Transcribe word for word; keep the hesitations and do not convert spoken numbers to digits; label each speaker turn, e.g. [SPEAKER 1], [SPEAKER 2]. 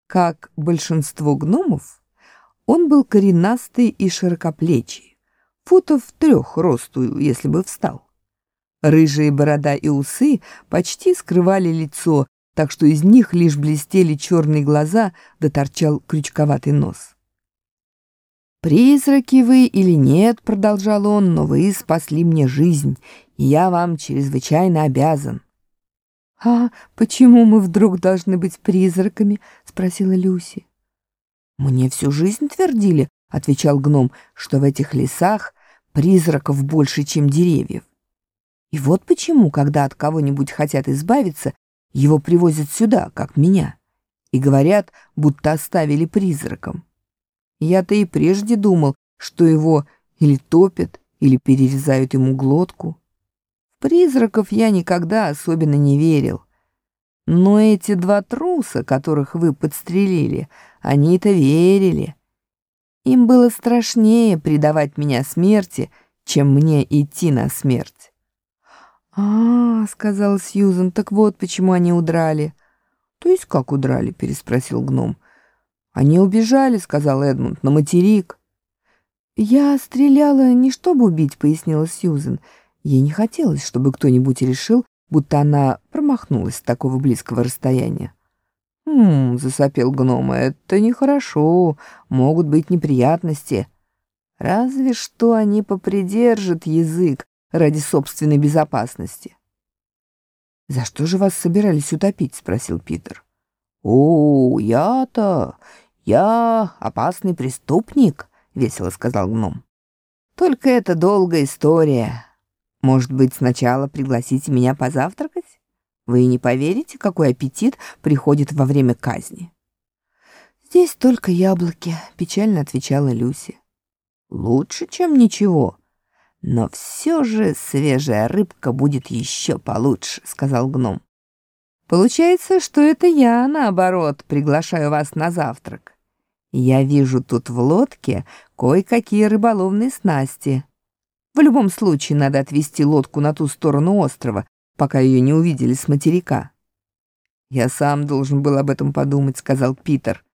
[SPEAKER 1] Как большинство гномов, он был коренастый и широкоплечий, футов трех росту, если бы встал. Рыжие борода и усы почти скрывали лицо, так что из них лишь блестели черные глаза, да торчал крючковатый нос. «Призраки вы или нет, — продолжал он, — но вы спасли мне жизнь, и я вам чрезвычайно обязан». «А почему мы вдруг должны быть призраками?» — спросила Люси. «Мне всю жизнь твердили, — отвечал гном, — что в этих лесах призраков больше, чем деревьев. И вот почему, когда от кого-нибудь хотят избавиться, его привозят сюда, как меня, и говорят, будто оставили призраком. Я-то и прежде думал, что его или топят, или перерезают ему глотку. В призраков я никогда особенно не верил. Но эти два труса, которых вы подстрелили, они-то верили. Им было страшнее предавать меня смерти, чем мне идти на смерть». «А, — сказала Сьюзен, — так вот почему они удрали». «То есть как удрали?» — переспросил гном. «Они убежали, — сказал Эдмунд, — на материк». «Я стреляла не чтобы убить, — пояснила Сьюзен. Ей не хотелось, чтобы кто-нибудь решил, будто она промахнулась с такого близкого расстояния». «Хм, — засопел гном, — это нехорошо, могут быть неприятности. Разве что они попридержат язык ради собственной безопасности». «За что же вас собирались утопить?» — спросил Питер. «О, я-то... я опасный преступник», — весело сказал гном. «Только это долгая история. Может быть, сначала пригласите меня позавтракать? Вы не поверите, какой аппетит приходит во время казни». «Здесь только яблоки», — печально отвечала Люси. «Лучше, чем ничего. Но все же свежая рыбка будет еще получше», — сказал гном. «Получается, что это я, наоборот, приглашаю вас на завтрак. Я вижу тут в лодке кое-какие рыболовные снасти. В любом случае надо отвезти лодку на ту сторону острова, пока ее не увидели с материка». «Я сам должен был об этом подумать», — сказал Питер.